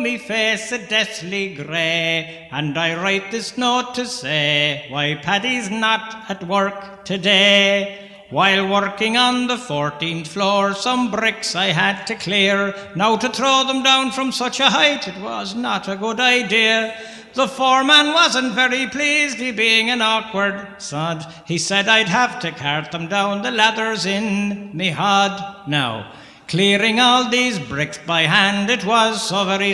me face a deathly grey, and I write this note to say why Paddy's not at work today. While working on the 14th floor, some bricks I had to clear. Now to throw them down from such a height, it was not a good idea. The foreman wasn't very pleased, he being an awkward sod. He said I'd have to cart them down the ladders in me hod. Now, clearing all these bricks by hand, it was so very